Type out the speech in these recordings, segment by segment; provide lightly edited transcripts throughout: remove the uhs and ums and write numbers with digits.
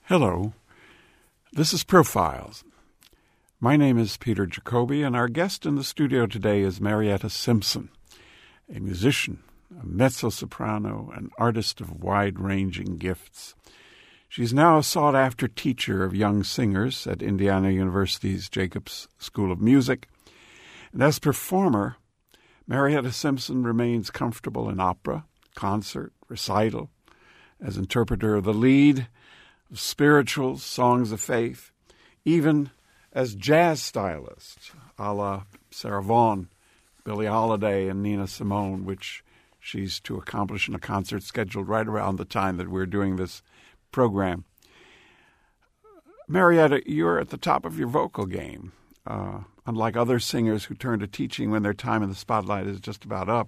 Hello, this is Profiles. My name is Peter Jacoby, and our guest in the studio today is Marietta Simpson, a musician, a mezzo-soprano, an artist of wide-ranging gifts. She's now a sought-after teacher of young singers at Indiana University's Jacobs School of Music. And as performer, Marietta Simpson remains comfortable in opera, concert, recital, as interpreter of the lead, of spirituals, songs of faith, even as jazz stylist, a la Sarah Vaughan, Billie Holiday, and Nina Simone, which she's to accomplish in a concert scheduled right around the time that we're doing this program. Marietta, you're at the top of your vocal game. Unlike other singers who turn to teaching when their time in the spotlight is just about up,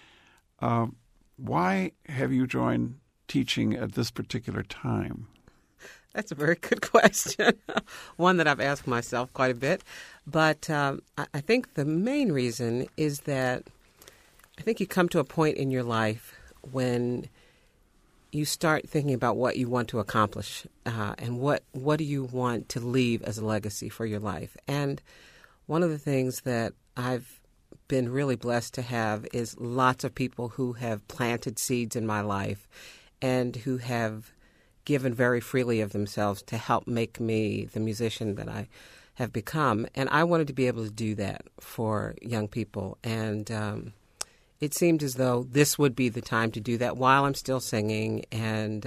why have you joined teaching at this particular time? That's a very good question, one that I've asked myself quite a bit. But I think the main reason is that I think you come to a point in your life when you start thinking about what you want to accomplish and what do you want to leave as a legacy for your life. And one of the things that I've been really blessed to have is lots of people who have planted seeds in my life and who have given very freely of themselves to help make me the musician that I have become. And I wanted to be able to do that for young people. And it seemed as though this would be the time to do that while I'm still singing and,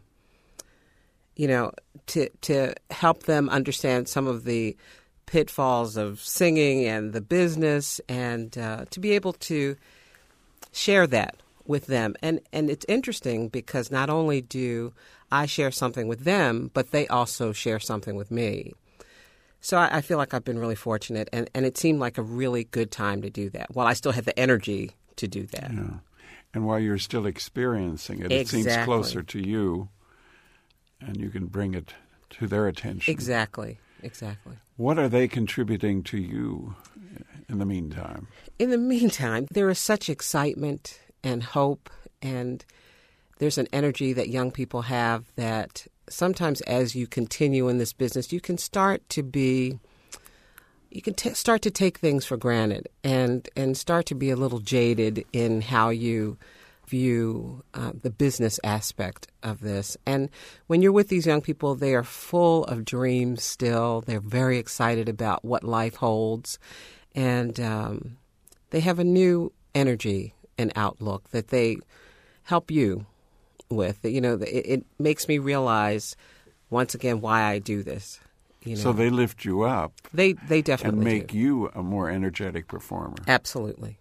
to help them understand some of the pitfalls of singing and the business and to be able to share that with them. And it's interesting because not only do I share something with them, but they also share something with me. So I feel like I've been really fortunate, and it seemed like a really good time to do that, while I still have the energy to do that. Yeah. And while you're still experiencing it, Exactly. It seems closer to you, and you can bring it to their attention. Exactly. What are they contributing to you in the meantime? In the meantime, there is such excitement and hope, and there's an energy that young people have that sometimes as you continue in this business, you can start to start to take things for granted and start to be a little jaded in how you view the business aspect of this. And when you're with these young people, they are full of dreams still. They're very excited about what life holds. And they have a new energy and outlook that they help you with. It makes me realize once again why I do this. So they lift you up. They definitely and make do. you a more energetic performer. Absolutely.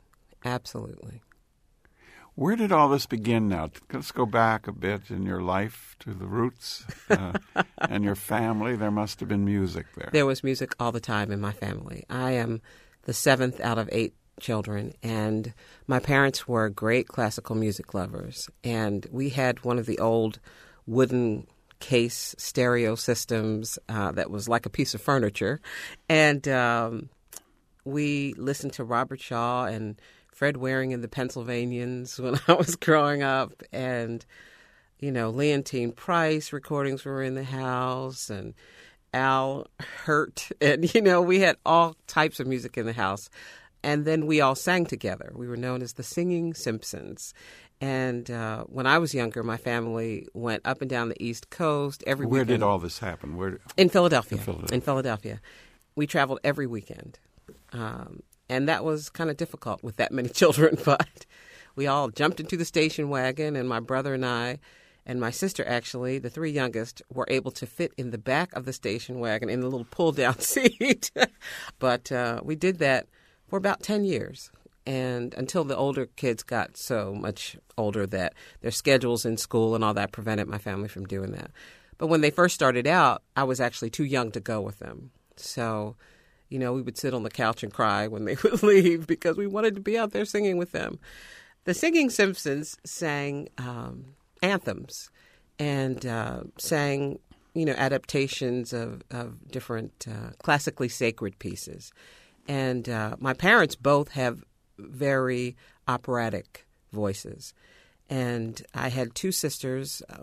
Where did all this begin now? Let's go back a bit in your life to the roots and your family. There must have been music there. There was music all the time in my family. I am the seventh out of 8 children, and my parents were great classical music lovers. And we had one of the old wooden case stereo systems that was like a piece of furniture. And we listened to Robert Shaw and Fred Waring and the Pennsylvanians when I was growing up. And, Leontine Price recordings were in the house and Al Hurt. And, we had all types of music in the house. And then we all sang together. We were known as the Singing Simpsons. And when I was younger, my family went up and down the East Coast every weekend. Where did all this happen? In Philadelphia. In Philadelphia. We traveled every weekend. And that was kind of difficult with that many children. But we all jumped into the station wagon, and my brother and I and my sister, actually, the 3 youngest, were able to fit in the back of the station wagon in the little pull-down seat. But we did that for about 10 years, and until the older kids got so much older that their schedules in school and all that prevented my family from doing that. But when they first started out, I was actually too young to go with them. So, we would sit on the couch and cry when they would leave because we wanted to be out there singing with them. The Singing Simpsons sang anthems and sang, adaptations of different classically sacred pieces. And my parents both have very operatic voices. And I had 2 sisters.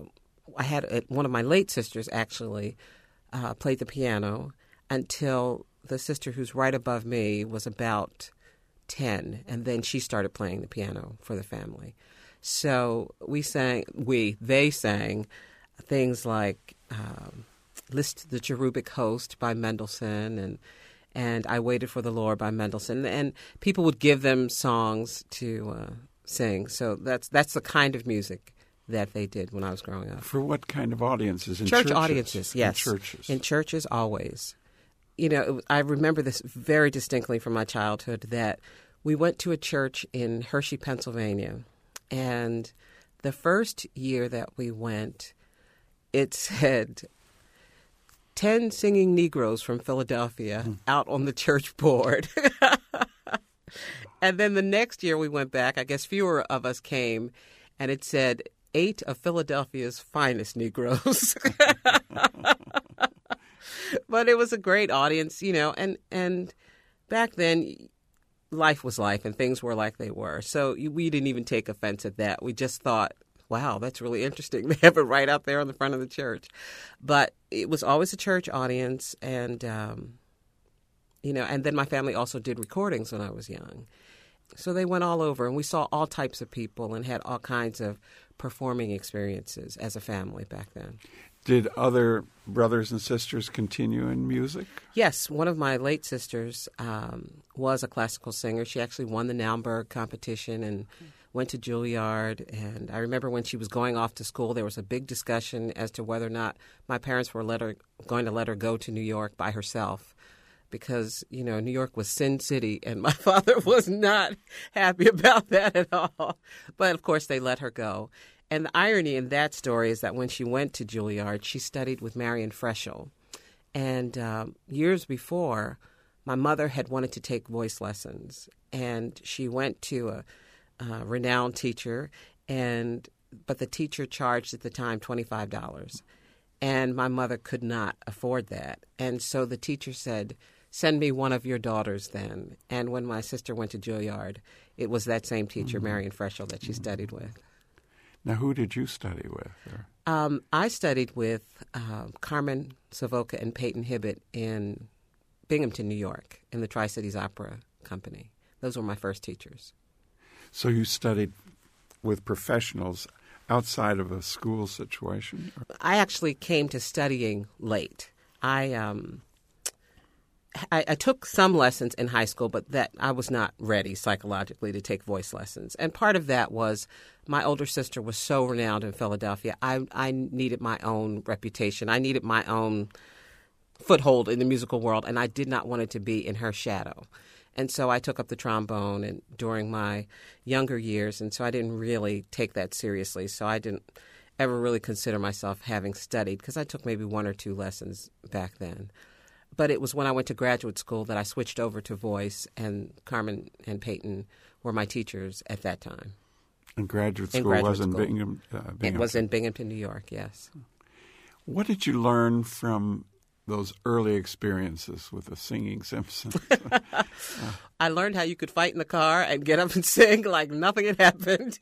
I had one of my late sisters actually played the piano until the sister who's right above me was about 10, and then she started playing the piano for the family. So they sang things like List the Cherubic Host by Mendelssohn and I Waited for the Lord by Mendelssohn, and people would give them songs to sing. So that's the kind of music that they did when I was growing up. For what kind of audiences? In church audiences, yes. In churches? In churches, always. I remember this very distinctly from my childhood, that we went to a church in Hershey, Pennsylvania, and the first year that we went, it said 10 singing Negroes from Philadelphia out on the church board. And then the next year we went back, I guess fewer of us came, and it said 8 of Philadelphia's finest Negroes. But it was a great audience, and back then life was life and things were like they were. So we didn't even take offense at that. We just thought, wow, that's really interesting. They have it right out there on the front of the church. But it was always a church audience, and, and then my family also did recordings when I was young. So they went all over, and we saw all types of people and had all kinds of performing experiences as a family back then. Did other brothers and sisters continue in music? Yes. One of my late sisters was a classical singer. She actually won the Naumburg competition and went to Juilliard. And I remember when she was going off to school, there was a big discussion as to whether or not my parents were going to let her go to New York by herself. Because, New York was Sin City, and my father was not happy about that at all. But, of course, they let her go. And the irony in that story is that when she went to Juilliard, she studied with Marian Freschel. And years before, my mother had wanted to take voice lessons. And she went to a renowned teacher, but the teacher charged at the time $25. And my mother could not afford that. And so the teacher said, "Send me one of your daughters then." And when my sister went to Juilliard, it was that same teacher, Marian Freschel, that she studied with. Now, who did you study with? I studied with Carmen Savoca and Peyton Hibbett in Binghamton, New York, in the Tri-Cities Opera Company. Those were my first teachers. So you studied with professionals outside of a school situation? I actually came to studying late. I took some lessons in high school, but that I was not ready psychologically to take voice lessons. And part of that was my older sister was so renowned in Philadelphia. I needed my own reputation. I needed my own foothold in the musical world, and I did not want it to be in her shadow. And so I took up the trombone during my younger years, and so I didn't really take that seriously. So I didn't ever really consider myself having studied, because I took maybe 1 or 2 lessons back then. But it was when I went to graduate school that I switched over to voice, and Carmen and Peyton were my teachers at that time. And graduate school was in Binghamton? It was in Binghamton, New York, yes. What did you learn from those early experiences with the singing Simpsons? I learned how you could fight in the car and get up and sing like nothing had happened.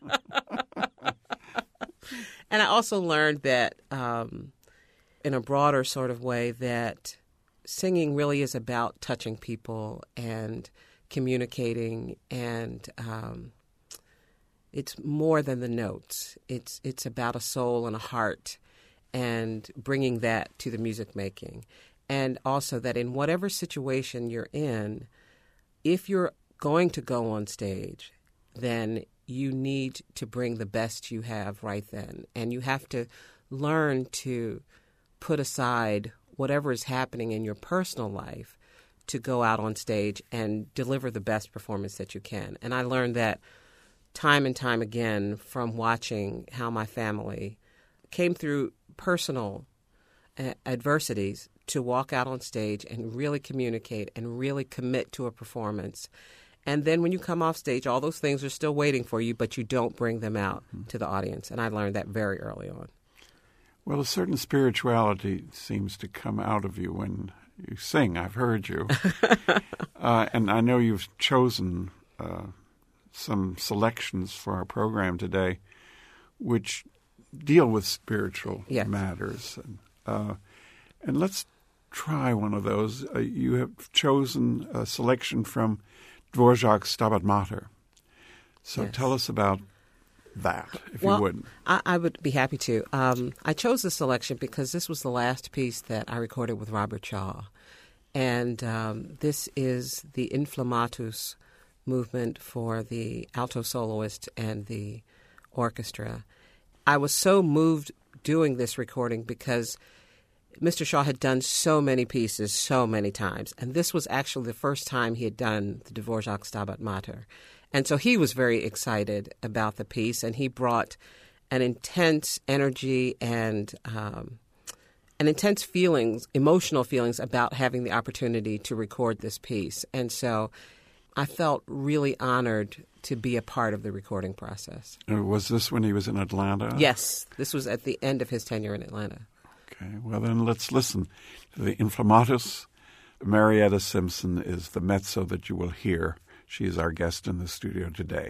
And I also learned that, in a broader sort of way, that singing really is about touching people and communicating, and it's more than the notes. It's about a soul and a heart, and bringing that to the music making. And also that in whatever situation you're in, if you're going to go on stage, then you need to bring the best you have right then. And you have to learn to put aside whatever is happening in your personal life to go out on stage and deliver the best performance that you can. And I learned that time and time again from watching how my family came through personal adversities to walk out on stage and really communicate and really commit to a performance. And then when you come off stage, all those things are still waiting for you, but you don't bring them out to the audience. And I learned that very early on. Well, a certain spirituality seems to come out of you when you sing. I've heard you. And I know you've chosen some selections for our program today, which deal with spiritual Yes. matters. And let's try one of those. You have chosen a selection from Dvorak's Stabat Mater. So Yes. tell us about that, if Well, you would. I would be happy to. I chose this selection because this was the last piece that I recorded with Robert Shaw. And this is the Inflammatus movement for the alto soloist and the orchestra. I was so moved doing this recording because Mr. Shaw had done so many pieces so many times. And this was actually the first time he had done the Dvorak Stabat Mater. And so he was very excited about the piece, and he brought an intense energy and an intense feelings, emotional feelings about having the opportunity to record this piece. And so I felt really honored to be a part of the recording process. Was this when he was in Atlanta? Yes, this was at the end of his tenure in Atlanta. Okay, well then let's listen to the Inflammatus. Marietta Simpson is the mezzo that you will hear. She is our guest in the studio today.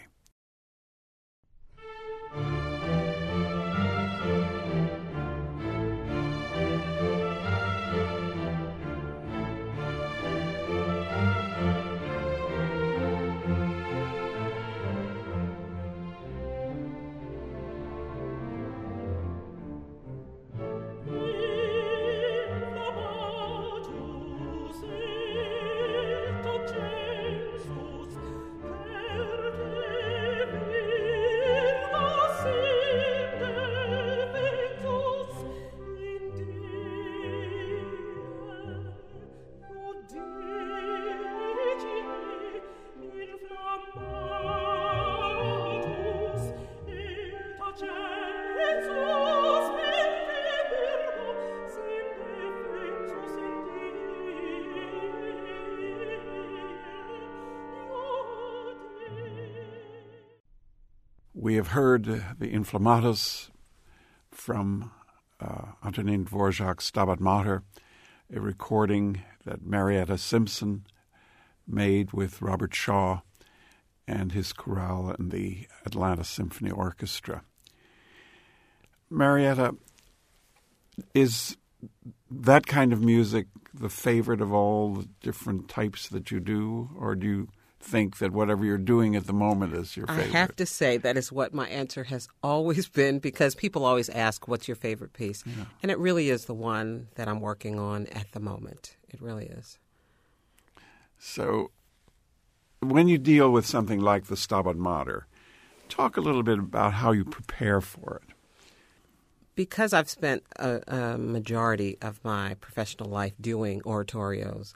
We have heard the Inflammatus from Antonin Dvorak's Stabat Mater, a recording that Marietta Simpson made with Robert Shaw and his chorale and the Atlanta Symphony Orchestra. Marietta, is that kind of music the favorite of all the different types that you do, or do you think that whatever you're doing at the moment is your favorite? I have to say that is what my answer has always been, because people always ask, what's your favorite piece? Yeah. And it really is the one that I'm working on at the moment. It really is. So when you deal with something like the Stabat Mater, talk a little bit about how you prepare for it. Because I've spent a majority of my professional life doing oratorios,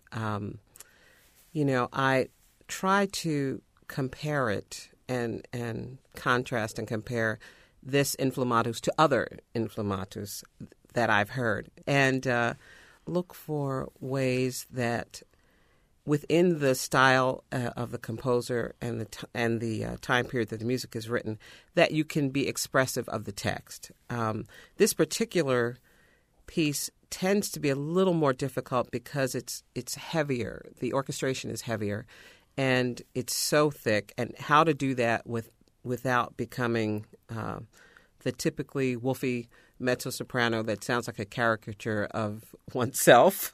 I try to compare it and contrast and compare this Inflammatus to other Inflammatus that I've heard, and look for ways that within the style of the composer and the time period that the music is written, that you can be expressive of the text. This particular piece tends to be a little more difficult because it's heavier. The orchestration is heavier, and it's so thick. And how to do that without becoming the typically woofy mezzo-soprano that sounds like a caricature of oneself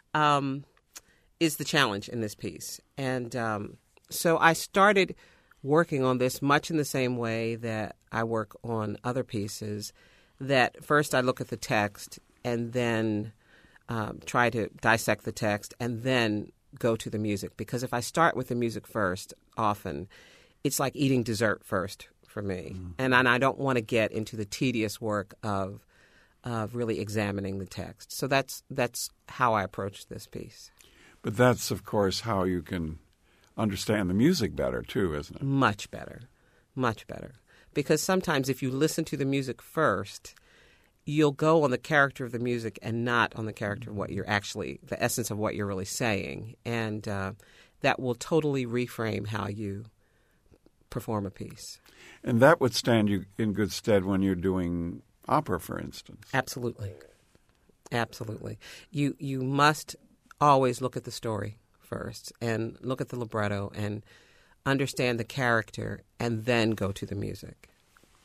is the challenge in this piece. And so I started working on this much in the same way that I work on other pieces, that first I look at the text and then try to dissect the text and then go to the music. Because if I start with the music first, often it's like eating dessert first for me. And I don't want to get into the tedious work of really examining the text. So that's how I approach this piece. But that's, of course, how you can understand the music better, too, isn't it? Much better. Much better. Because sometimes if you listen to the music first, you'll go on the character of the music and not on the character of what you're actually, the essence of what you're really saying. And that will totally reframe how you perform a piece. And that would stand you in good stead when you're doing opera, for instance. Absolutely. Absolutely. You must always look at the story first and look at the libretto and understand the character and then go to the music.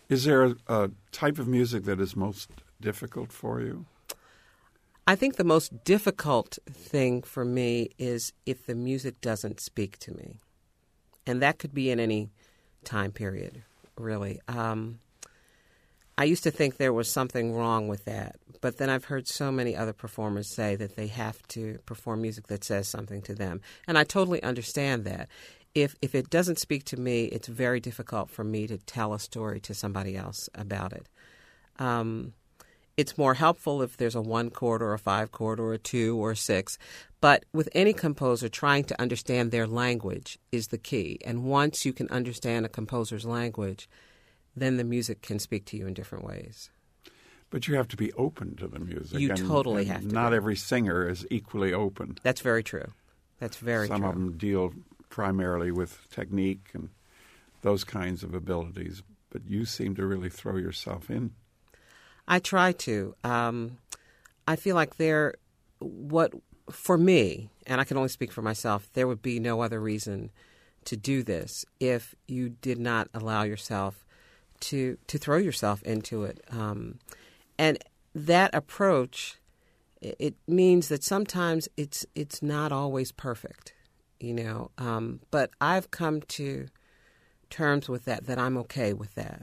Is there a type of music that is most difficult for you? I think the most difficult thing for me is if the music doesn't speak to me. And that could be in any time period, really. I used to think there was something wrong with that, but then I've heard so many other performers say that they have to perform music that says something to them. And I totally understand that. If it doesn't speak to me, it's very difficult for me to tell a story to somebody else about it. It's more helpful if there's a 1-chord or a 5-chord or a 2 or a 6. But with any composer, trying to understand their language is the key. And once you can understand a composer's language, then the music can speak to you in different ways. But you have to be open to the music. You totally have to. Not every singer is equally open. That's very true. That's very true. Some of them deal primarily with technique and those kinds of abilities, but you seem to really throw yourself in. I try to. I feel like for me, and I can only speak for myself, there would be no other reason to do this if you did not allow yourself to throw yourself into it. And that approach, it means that sometimes it's not always perfect, but I've come to terms with that I'm okay with that.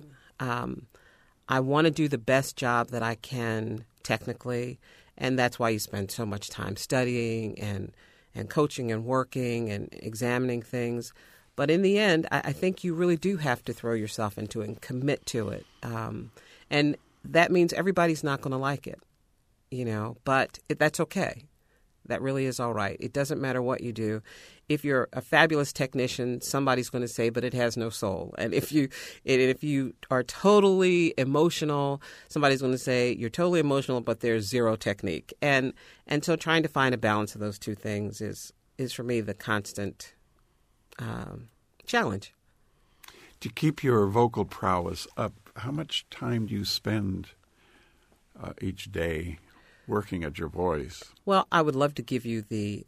I want to do the best job that I can technically, and that's why you spend so much time studying and coaching and working and examining things. But in the end, I think you really do have to throw yourself into it and commit to it. And that means everybody's not going to like it, but that's okay. That really is all right. It doesn't matter what you do. If you're a fabulous technician, somebody's going to say, but it has no soul. And if you are totally emotional, somebody's going to say, you're totally emotional, but there's zero technique. And so trying to find a balance of those two things is for me the constant challenge. To keep your vocal prowess up, how much time do you spend each day working at your voice? Well, I would love to give you the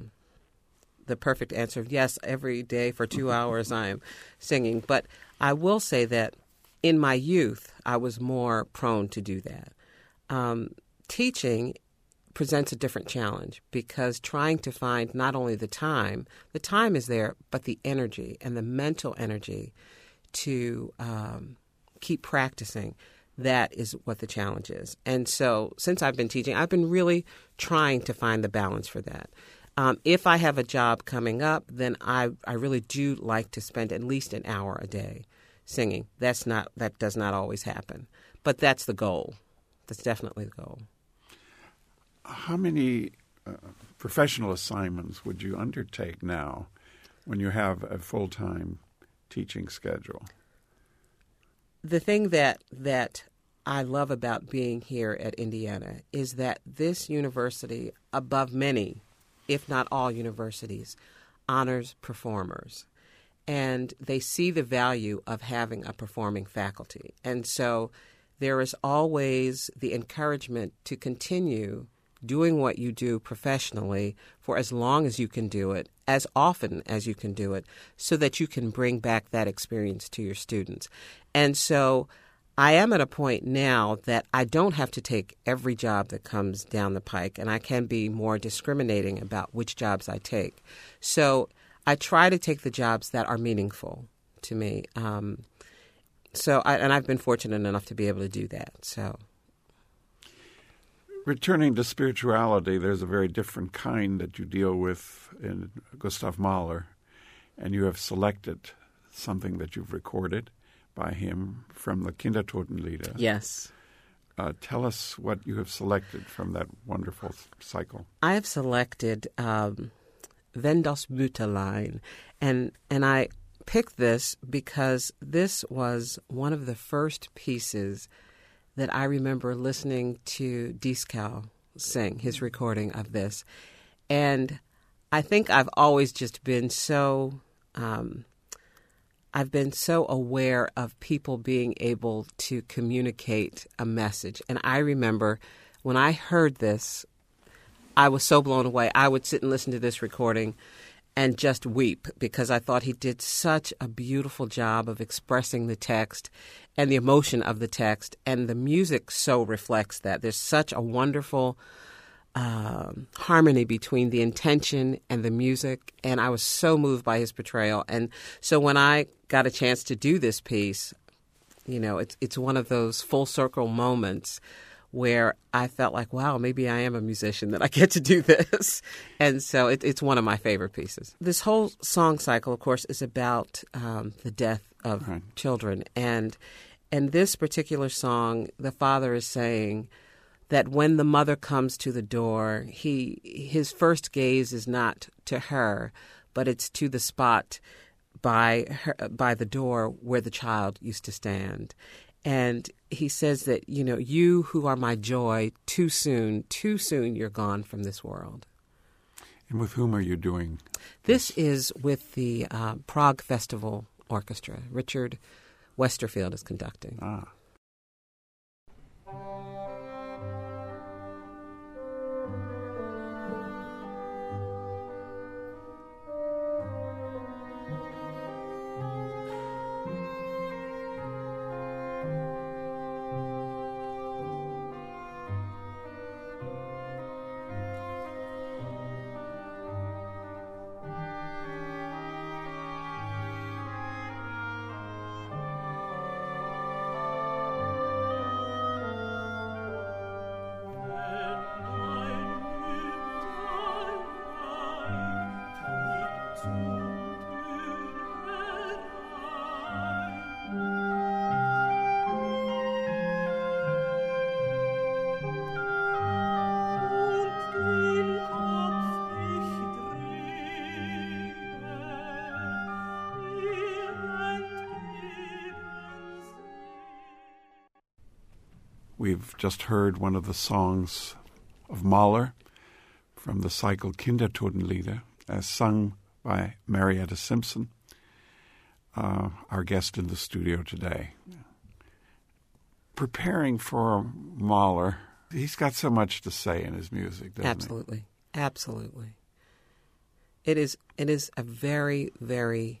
perfect answer of yes, every day for 2 hours I am singing. But I will say that in my youth, I was more prone to do that. Teaching presents a different challenge because trying to find not only the time is there, but the energy and the mental energy to keep practicing. That is what the challenge is. And so since I've been teaching, I've been really trying to find the balance for that. If I have a job coming up, then I really do like to spend at least an hour a day singing. That does not always happen. But that's the goal. That's definitely the goal. How many professional assignments would you undertake now when you have a full-time teaching schedule? The thing that I love about being here at Indiana is that this university, above many, if not all universities, honors performers. And they see the value of having a performing faculty. And so there is always the encouragement to continue doing what you do professionally for as long as you can do it, as often as you can do it, so that you can bring back that experience to your students. And so I am at a point now that I don't have to take every job that comes down the pike, and I can be more discriminating about which jobs I take. So I try to take the jobs that are meaningful to me. And I've been fortunate enough to be able to do that. So, returning to spirituality, there's a very different kind that you deal with in Gustav Mahler, and you have selected something that you've recorded by him from the Kindertotenlieder. Yes. Tell us what you have selected from that wonderful cycle. I have selected Wenn das Mütterlein, and I picked this because this was one of the first pieces that I remember listening to Dieskau sing, his recording of this. And I think I've always just been so aware of people being able to communicate a message. And I remember when I heard this, I was so blown away. I would sit and listen to this recording, and just weep, because I thought he did such a beautiful job of expressing the text and the emotion of the text, and the music so reflects that. There's such a wonderful harmony between the intention and the music, and I was so moved by his portrayal. And so when I got a chance to do this piece, it's one of those full circle moments where I felt like, wow, maybe I am a musician, that I get to do this. And so it's one of my favorite pieces. This whole song cycle, of course, is about the death of children. And in this particular song, the father is saying that when the mother comes to the door, his first gaze is not to her, but it's to the spot by the door where the child used to stand. And he says that, you who are my joy, too soon you're gone from this world. And with whom are you doing this? This is with the Prague Festival Orchestra. Richard Westerfield is conducting. Ah. We've just heard one of the songs of Mahler from the cycle Kindertotenlieder, as sung by Marietta Simpson, our guest in the studio today. Preparing for Mahler, he's got so much to say in his music, doesn't Absolutely. He? Absolutely. It is a very, very,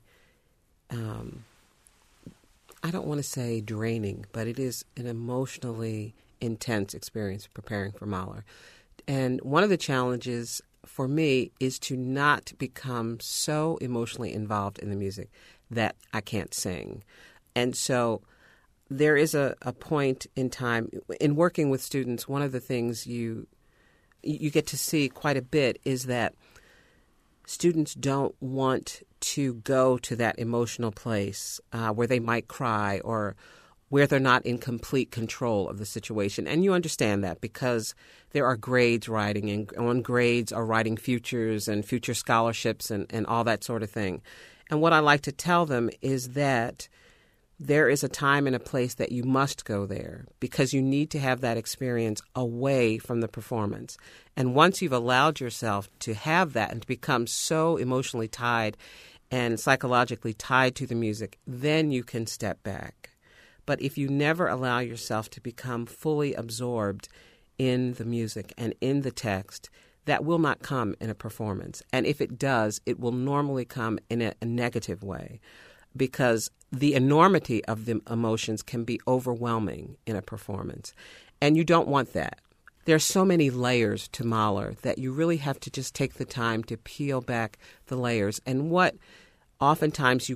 I don't want to say draining, but it is an emotionally intense experience preparing for Mahler. And one of the challenges for me is to not become so emotionally involved in the music that I can't sing. And so there is a point in time in working with students. One of the things you get to see quite a bit is that students don't want to go to that emotional place where they might cry or where they're not in complete control of the situation. And you understand that because there are grades writing, and on grades are writing futures and future scholarships and all that sort of thing. And what I like to tell them is that there is a time and a place that you must go there because you need to have that experience away from the performance. And once you've allowed yourself to have that and to become so emotionally tied and psychologically tied to the music, then you can step back. But if you never allow yourself to become fully absorbed in the music and in the text, that will not come in a performance. And if it does, it will normally come in a negative way because the enormity of the emotions can be overwhelming in a performance. And you don't want that. There are so many layers to Mahler that you really have to just take the time to peel back the layers. And what oftentimes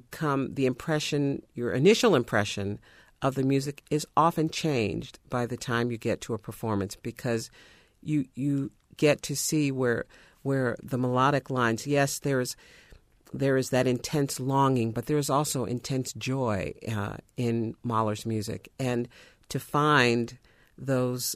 your initial impression of the music is often changed by the time you get to a performance because you get to see where the melodic lines, yes, there is that intense longing, but there is also intense joy in Mahler's music. And to find those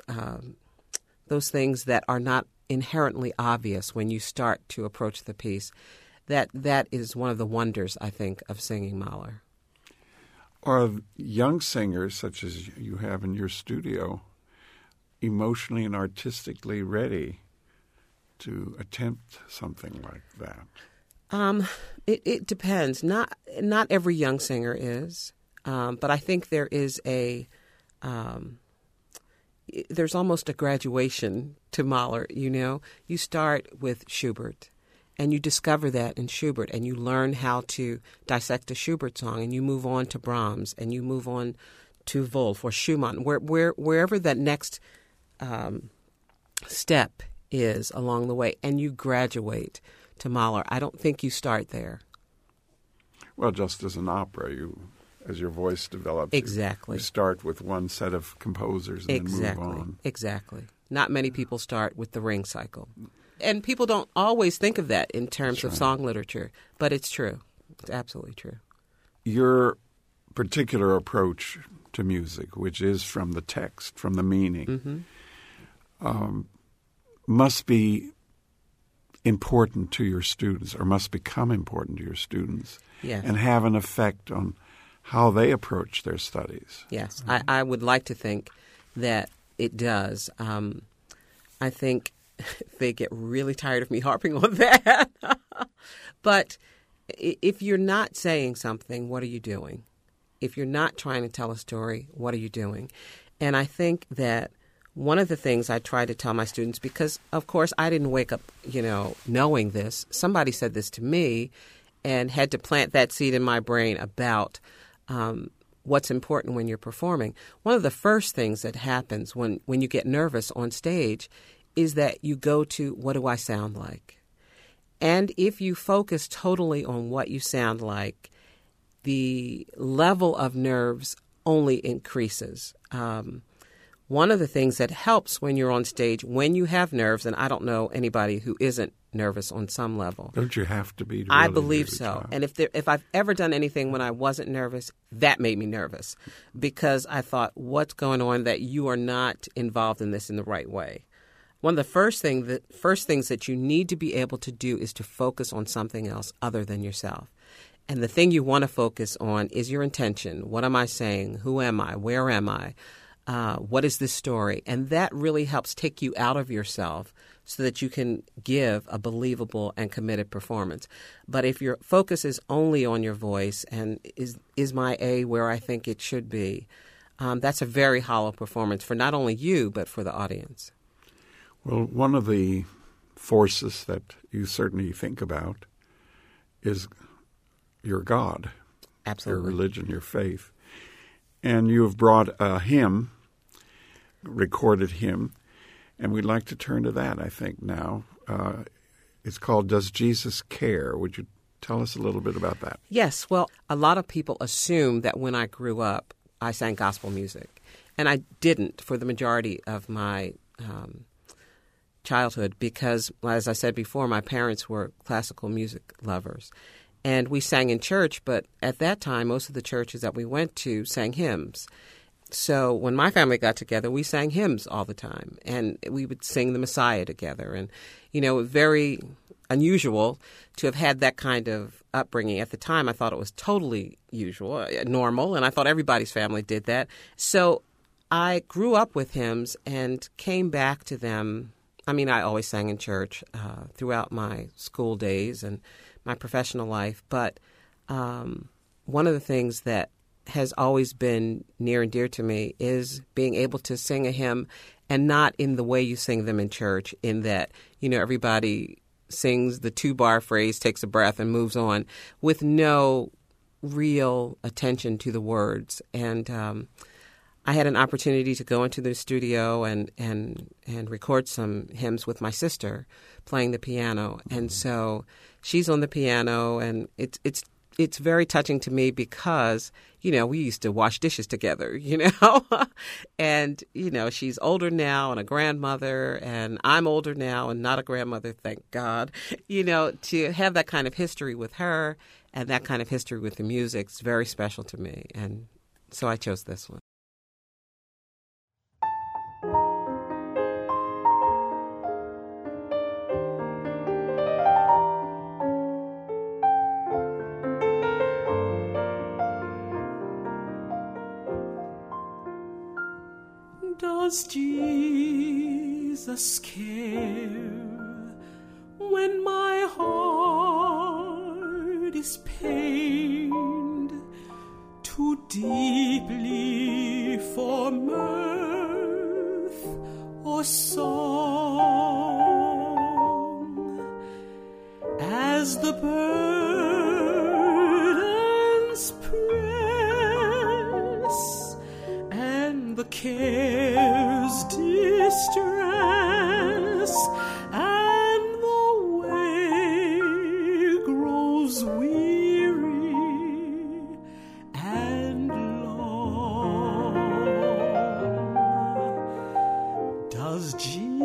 things that are not inherently obvious when you start to approach the piece, that is one of the wonders, I think, of singing Mahler. Are young singers, such as you have in your studio, emotionally and artistically ready to attempt something like that? It depends. Not every young singer is, but I think there is there's almost a graduation to Mahler. You start with Schubert, And you discover that in Schubert, and you learn how to dissect a Schubert song, and you move on to Brahms, and you move on to Wolf or Schumann, wherever that next step is along the way, and you graduate to Mahler. I don't think you start there. Well, just as an opera, as your voice develops, exactly, you start with one set of composers and then move on. Exactly. Not many people start with the Ring cycle. And people don't always think of that in terms of song literature, but it's true. It's absolutely true. Your particular approach to music, which is from the text, from the meaning, must be important to your students, or must become important to your students, yes, and have an effect on how they approach their studies. Yes, I would like to think that it does. I think they get really tired of me harping on that. But if you're not saying something, what are you doing? If you're not trying to tell a story, what are you doing? And I think that one of the things I try to tell my students, because, of course, I didn't wake up, knowing this. Somebody said this to me and had to plant that seed in my brain about what's important when you're performing. One of the first things that happens when you get nervous on stage is that you go to, what do I sound like? And if you focus totally on what you sound like, the level of nerves only increases. One of the things that helps when you're on stage, when you have nerves, and I don't know anybody who isn't nervous on some level. Don't you have to be? I believe so. And if I've ever done anything when I wasn't nervous, that made me nervous, because I thought, what's going on that you are not involved in this in the right way? One of the first things that you need to be able to do is to focus on something else other than yourself. And the thing you want to focus on is your intention. What am I saying? Who am I? Where am I? What is this story? And that really helps take you out of yourself so that you can give a believable and committed performance. But if your focus is only on your voice and is my A where I think it should be, that's a very hollow performance for not only you but for the audience. Well, one of the forces that you certainly think about is your God, absolutely, your religion, your faith. And you have brought a hymn, recorded hymn, and we'd like to turn to that, I think, now. It's called Does Jesus Care? Would you tell us a little bit about that? Yes. Well, a lot of people assume that when I grew up, I sang gospel music. And I didn't for the majority of my childhood because, as I said before, my parents were classical music lovers. And we sang in church, but at that time, most of the churches that we went to sang hymns. So when my family got together, we sang hymns all the time, and we would sing the Messiah together. And, very unusual to have had that kind of upbringing. At the time, I thought it was totally normal, and I thought everybody's family did that. So I grew up with hymns and came back to them. I mean, I always sang in church throughout my school days and my professional life. But one of the things that has always been near and dear to me is being able to sing a hymn, and not in the way you sing them in church, in that, everybody sings the 2-bar phrase, takes a breath, and moves on with no real attention to the words. And I had an opportunity to go into the studio and record some hymns with my sister playing the piano. And so she's on the piano, and it's very touching to me because, we used to wash dishes together, and, she's older now and a grandmother, and I'm older now and not a grandmother, thank God. To have that kind of history with her and that kind of history with the music is very special to me. And so I chose this one. Does Jesus care when my heart is pained too deeply for mirth or song? the burdens press and the cares distress, and the way grows weary and long, does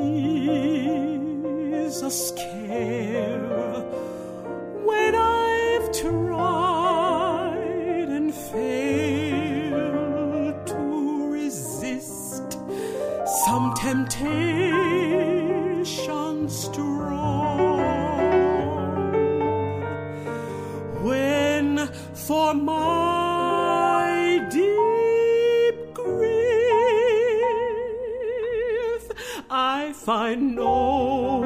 Jesus care when I've tried and failed to resist some temptation strong, when for my deep grief I find no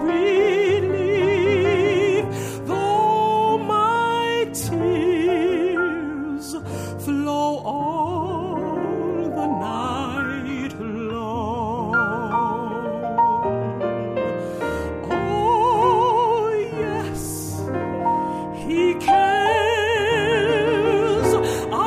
relief, though my tears flow all the night long. Oh, yes, He cares. I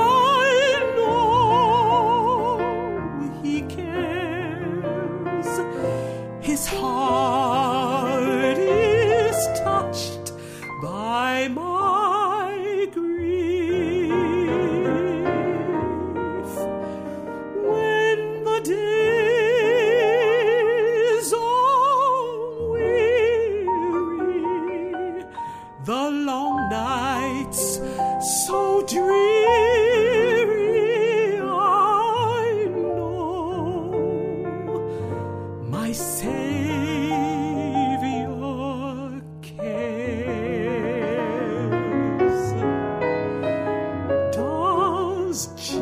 know He cares. His heart is touched by my grief. When the days are weary, the long nights so dreary, I know my Savior cares. Does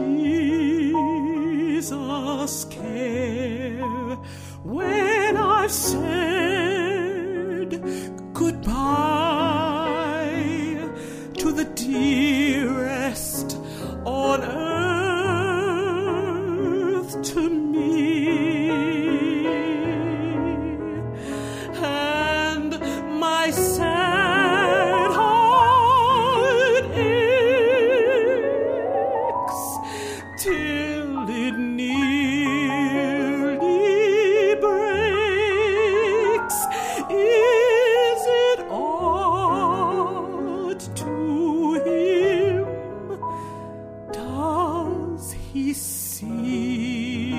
Jesus care when I've said goodbye to the dearest on earth to me, and my sad heart aches till it nearly breaks? Is it aught to Him? Does He see?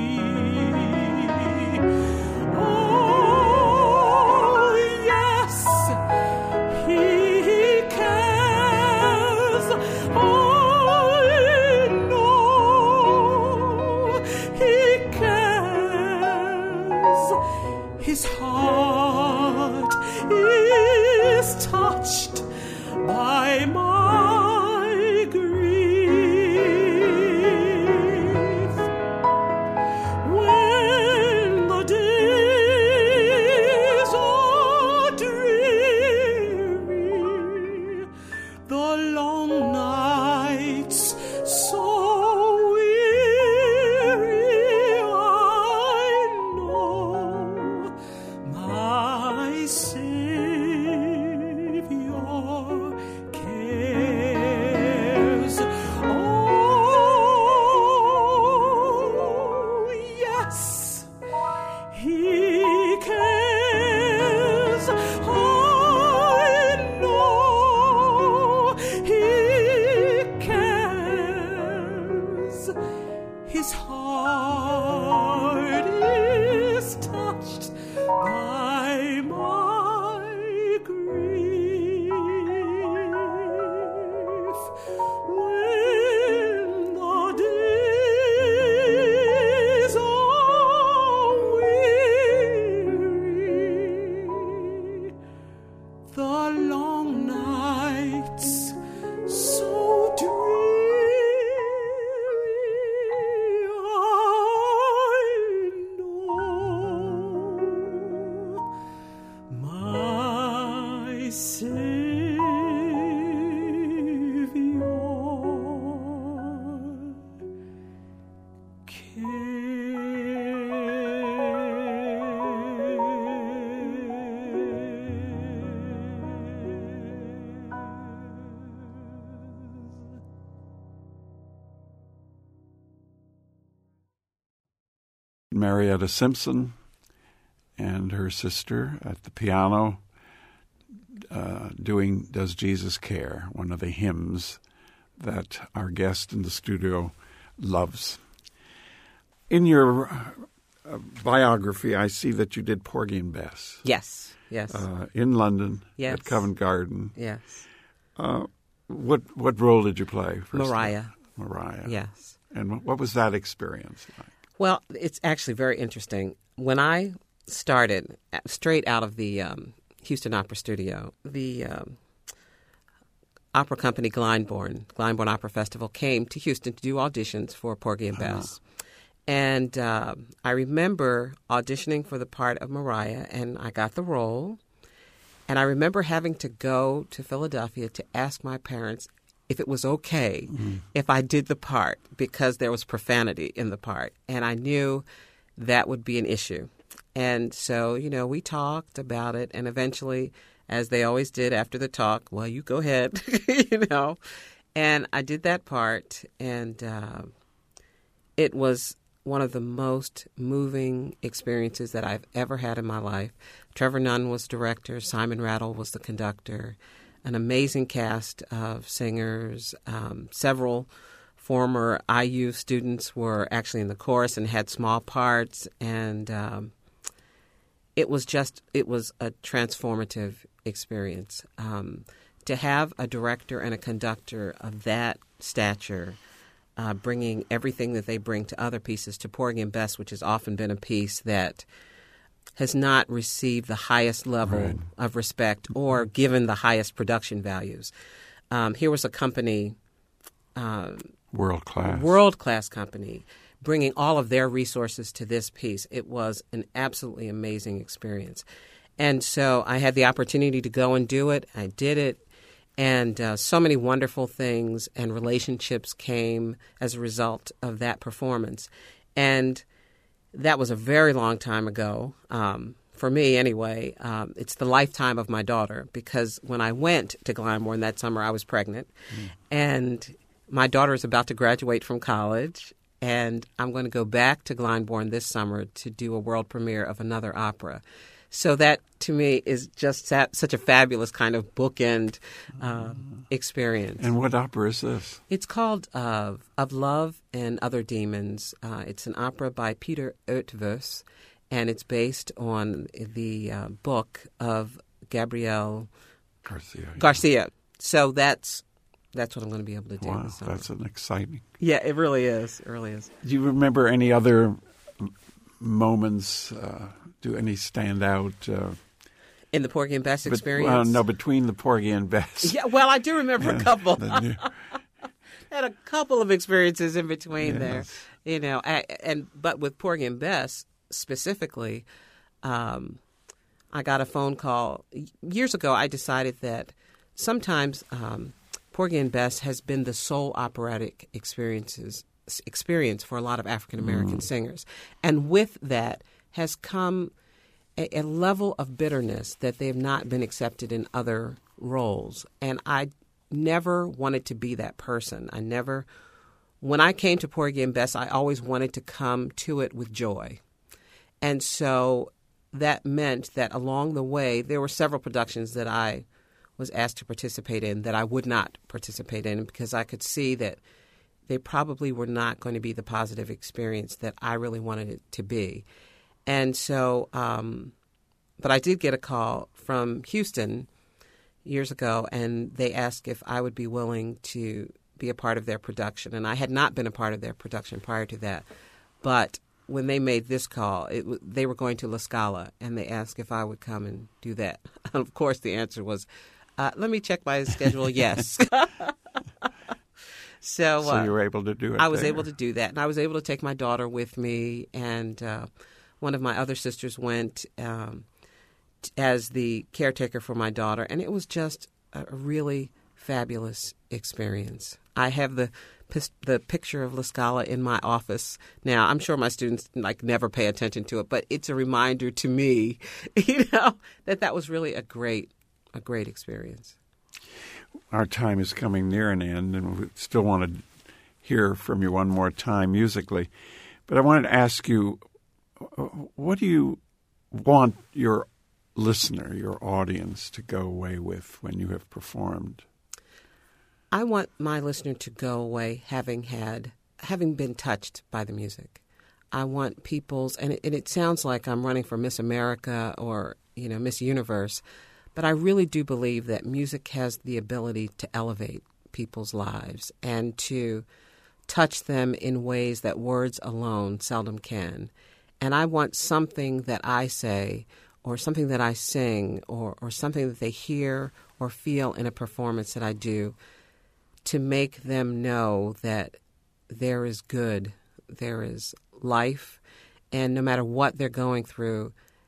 Oh, yes, He cares. I know He cares. His heart is touched by my grief. When the days are dreary, the long nights so weary, I know my Savior cares. Oh, yes, He cares. I know He cares. His heart is touched by my grief. When the days are weary, the long nights so dreary, I know my Savior cares. Marietta Simpson and her sister at the piano doing Does Jesus Care, one of the hymns that our guest in the studio loves. In your biography, I see that you did Porgy and Bess. Yes. In London, yes. at Covent Garden. Yes. What role did you play? Mariah. Yes. And what was that experience like? Well, it's actually very interesting. When I started straight out of the Houston Opera Studio, the opera company Glyndebourne Opera Festival came to Houston to do auditions for Porgy and Bess. And I remember auditioning for the part of Mariah, and I got the role. And I remember having to go to Philadelphia to ask my parents if it was okay if I did the part, because there was profanity in the part. And I knew that would be an issue. And so, we talked about it, and eventually, as they always did after the talk, well, you go ahead, And I did that part, and it was one of the most moving experiences that I've ever had in my life. Trevor Nunn was director, Simon Rattle was the conductor, an amazing cast of singers. Several former IU students were actually in the chorus and had small parts, and it was a transformative experience. To have a director and a conductor of that stature bringing everything that they bring to other pieces, to Porgy and Bess, which has often been a piece that has not received the highest level of respect or given the highest production values. Here was a company, world-class company, bringing all of their resources to this piece. It was an absolutely amazing experience. And so I had the opportunity to go and do it. I did it. And so many wonderful things and relationships came as a result of that performance. And that was a very long time ago, for me anyway. It's the lifetime of my daughter, because when I went to Glyndebourne that summer, I was pregnant. And my daughter is about to graduate from college, and I'm going to go back to Glyndebourne this summer to do a world premiere of another opera. So that, to me, is just such a fabulous kind of bookend experience. And what opera is this? It's called Of Love and Other Demons. It's an opera by Peter Oetvers, and it's based on the book of Gabriel Garcia. So that's what I'm going to be able to do. Wow, that's an exciting. Yeah, it really is. It really is. Do you remember any other moments? Do any stand out? In the Porgy and Bess experience? No, between the Porgy and Bess. Yeah, well, I do remember a couple. Had a couple of experiences in between there, but with Porgy and Bess specifically, I got a phone call years ago. I decided that sometimes Porgy and Bess has been the sole operatic experience for a lot of African American singers, and with that has come a level of bitterness that they have not been accepted in other roles. And I never wanted to be that person. When I came to Porgy and Bess, I always wanted to come to it with joy. And so that meant that along the way, there were several productions that I was asked to participate in that I would not participate in, because I could see that they probably were not going to be the positive experience that I really wanted it to be. And so, but I did get a call from Houston years ago, and they asked if I would be willing to be a part of their production. And I had not been a part of their production prior to that. But when they made this call, they were going to La Scala, and they asked if I would come and do that. Of course, the answer was, let me check my schedule, yes. So you were able to do it. I was able to do that, and I was able to take my daughter with me, and one of my other sisters went as the caretaker for my daughter, and it was just a really fabulous experience. I have the picture of La Scala in my office now. I'm sure my students never pay attention to it, but it's a reminder to me, that was really a great experience. Our time is coming near an end, and we still want to hear from you one more time musically. But I wanted to ask you, what do you want your listener, your audience, to go away with when you have performed? I want my listener to go away having been touched by the music. I want people's, and it sounds like I'm running for Miss America or, Miss Universe, but I really do believe that music has the ability to elevate people's lives and to touch them in ways that words alone seldom can. And I want something that I say or something that I sing or something that they hear or feel in a performance that I do to make them know that there is good, there is life, and no matter what they're going through,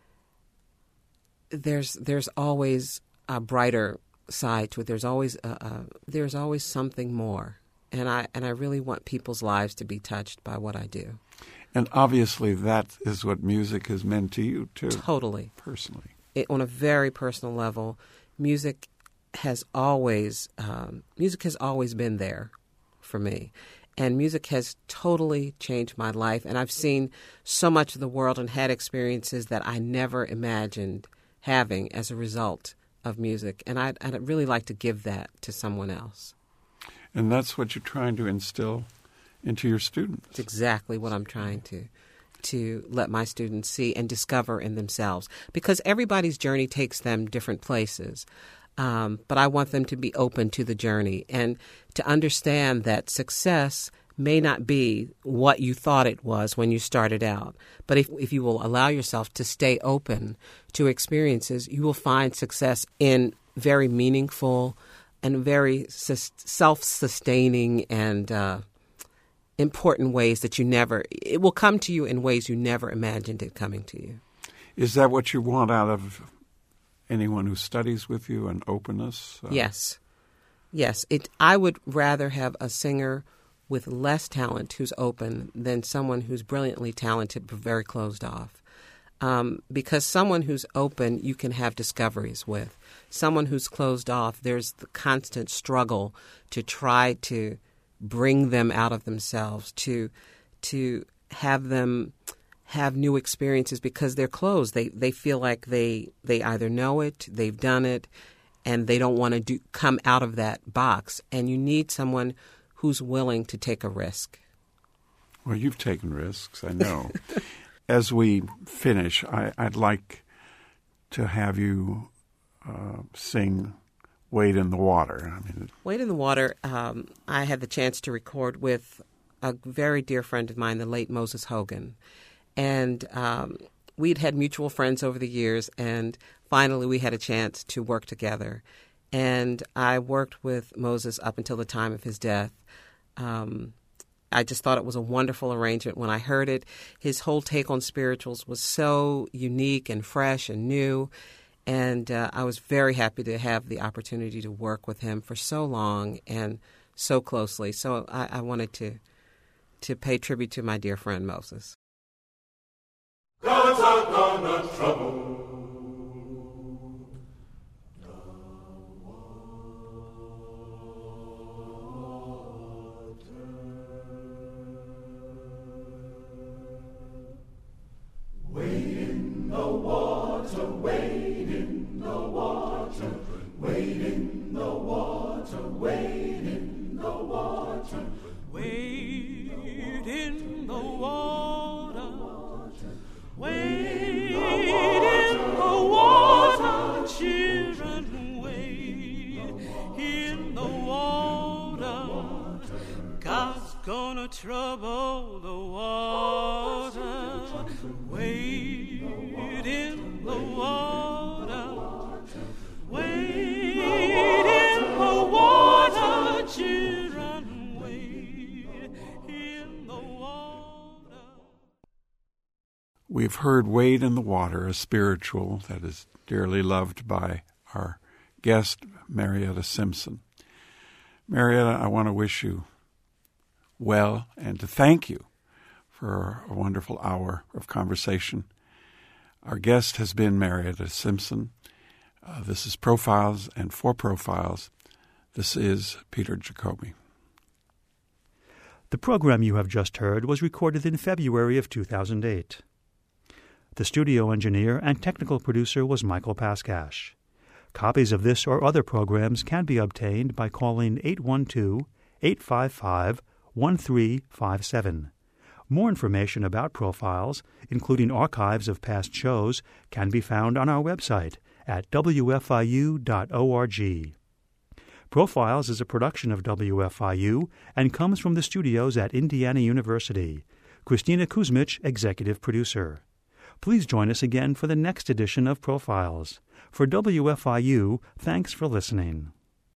there's always a brighter side to it. There's always something more, and I really want people's lives to be touched by what I do. And obviously, that is what music has meant to you too. Totally, personally, on a very personal level, music has always been there for me. And music has totally changed my life. And I've seen so much of the world and had experiences that I never imagined having as a result of music. And I'd really like to give that to someone else. And that's what you're trying to instill into your students. It's exactly what I'm trying to let my students see and discover in themselves. Because everybody's journey takes them different places. But I want them to be open to the journey and to understand that success may not be what you thought it was when you started out. But if you will allow yourself to stay open to experiences, you will find success in very meaningful and very self-sustaining and important ways that it will come to you in ways you never imagined it coming to you. Is that what you want out of anyone who studies with you, an openness? Yes. I would rather have a singer with less talent who's open than someone who's brilliantly talented but very closed off. Because someone who's open, you can have discoveries with. Someone who's closed off, there's the constant struggle to try to bring them out of themselves, to have them have new experiences because they're closed. They feel like they either know it, they've done it, and they don't want to come out of that box. And you need someone who's willing to take a risk. Well, you've taken risks, I know. As we finish, I'd like to have you sing Wade in the Water. Wade in the Water, I had the chance to record with a very dear friend of mine, the late Moses Hogan. And we'd had mutual friends over the years, and finally we had a chance to work together. And I worked with Moses up until the time of his death. I just thought it was a wonderful arrangement. When I heard it, his whole take on spirituals was so unique and fresh and new. And I was very happy to have the opportunity to work with him for so long and so closely. So I wanted to pay tribute to my dear friend Moses. Clouds are gonna trouble the water. Wade in the water, wade in the water, wade in the water, wade in the water, wade in the water. Wade in the water, children, wade in the water. God's gonna trouble the water. Wade in the water. Wade in the water, children, wade in the water. We've heard Wade in the Water, a spiritual that is dearly loved by our guest, Marietta Simpson. Marietta, I want to wish you well and to thank you for a wonderful hour of conversation. Our guest has been Marietta Simpson. This is Profiles, and for Profiles, this is Peter Jacoby. The program you have just heard was recorded in February of 2008. The studio engineer and technical producer was Michael Paskash. Copies of this or other programs can be obtained by calling 812-855-1357. More information about Profiles, including archives of past shows, can be found on our website at wfiu.org. Profiles is a production of WFIU and comes from the studios at Indiana University. Christina Kuzmich, executive producer. Please join us again for the next edition of Profiles. For WFIU, thanks for listening.